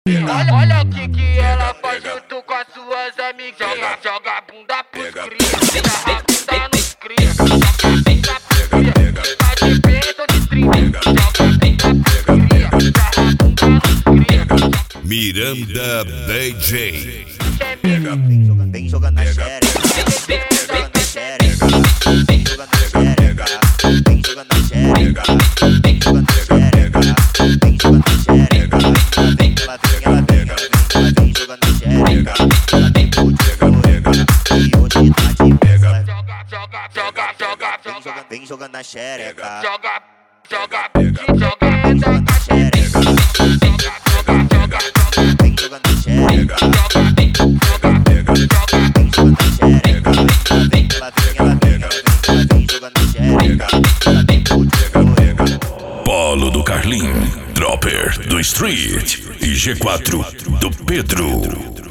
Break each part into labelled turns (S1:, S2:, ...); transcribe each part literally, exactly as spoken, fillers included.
S1: Olha, olha o que que ela faz junto com as suas amigas. Joga, joga a bunda pros cria, joga a bunda nos cria, joga a bunda pros cria, tá de peito de trinta, joga a bunda pros cria, joga a bunda nos cria.
S2: Miranda D J.
S3: Vem jogando, vem jogando na xereca, vem jogando na xereca, vem jogando na xereca, vem jogando na xereca, vem jogando na xereca, vem jogando na xereca, vem ela vem, ela vem, ela vem, ela vem jogando na xereca, ela vem por de escorrega, e hoje tá de pega.
S1: Joga, joga, joga, joga,
S3: Vem jogando, vem jogando na xereca,
S1: joga, joga, joga,
S3: vem jogando na xereca,
S1: joga, joga, joga, joga.
S3: vem jogando na xereca,
S1: Joga, joga, joga,
S3: vem jogando na xereca, ela vem, ela vem, ela vem, ela vem, ela vem jogando na xereca, ela vem por de escorrega.
S2: Polo do Carlin, Dropper do Street e G quatro do Pedro.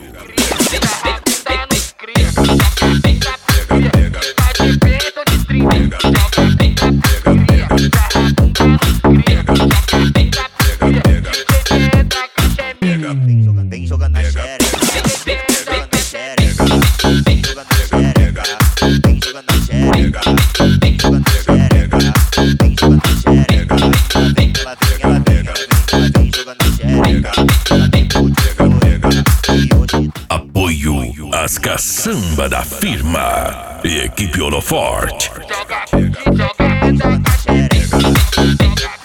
S1: tá nos cria, joga a bunda pros cria, tá de peito de trinta, joga a bunda pros cria, joga a bunda nos cria, joga a bunda pros cria, D J da caixa é minha.
S3: Vem jogando, vem jogando na xereca, vem jogando na xereca, vem jogando na xereca, vem jogando na xereca, vem jogando na xereca, vem jogando na xereca, ela vem, ela vem, ela vem, ela vem, ela vem jogando na xereca, ela vem por de escorrega, e hoje
S2: Apoio às caçamba da firma e equipe Holoforte.
S1: Joga, joga,
S3: vem jogando na xereca,
S1: joga,